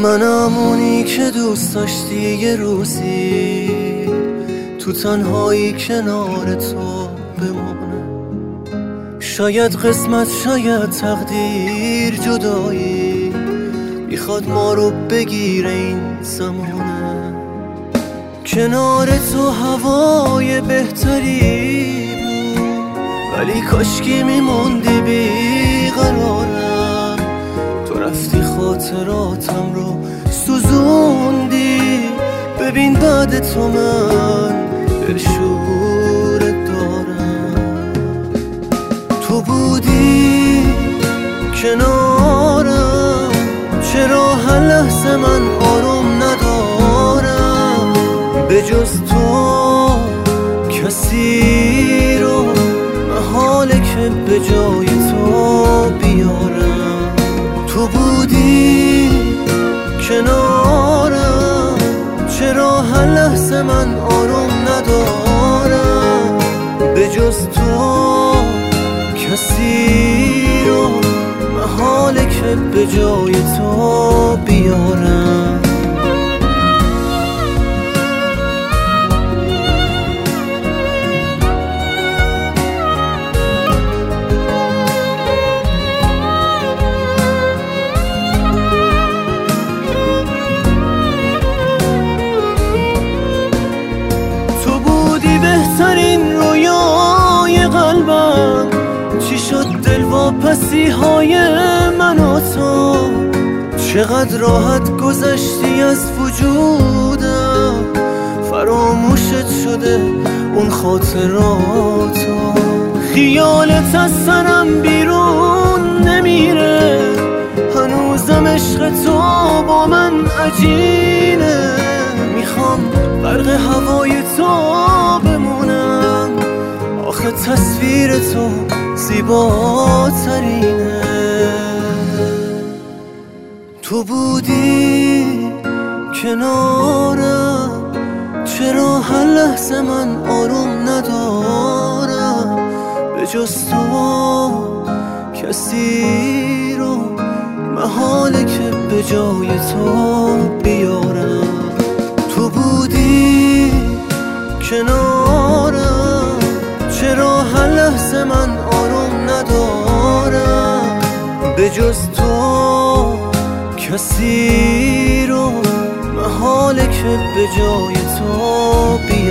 منم اونی که دوست داشتی یه روزی تو تنهایی کنار تو بمونم. شاید قسمت، شاید تقدیر، جدایی میخواد ما رو بگیره این زمانه. کنار تو هوای بهتری بود، ولی کاشکی میموندی بیقرارم. تو رفتی خاطراتم رو سوزوندی، ببین بعد تو من دلشورت دارم. تو بودی کنارم، چرا هر لحظه من آروم ندارم؟ به جز تو کسی رو محاله که به جای تو بیارم. تو بودی کنارم، چرا هر لحظه من آروم ندارم؟ به جز تو کسی رو محاله که به جای تو بیارم. بهترین رویای قلبم، چی شد دلواپسی های من و تو؟ چقدر راحت گذشتی از وجودم، فراموشت شده اون خاطراتو. خیالت از سرم بیرون نمیره، هنوزم عشق تو با من عجینه. میخوام برق هوای تو بمونم، آخه تصویر تو زیباترینه. تو بودی کنارم، چرا هر لحظه من آروم ندارم؟ به جز تو کسی رو محاله که به جای تو بیارم. تو بودی کنارم، چرا هر لحظه من آروم ندارم؟ به جز تو کسی رو محاله که به جای تو بیارم.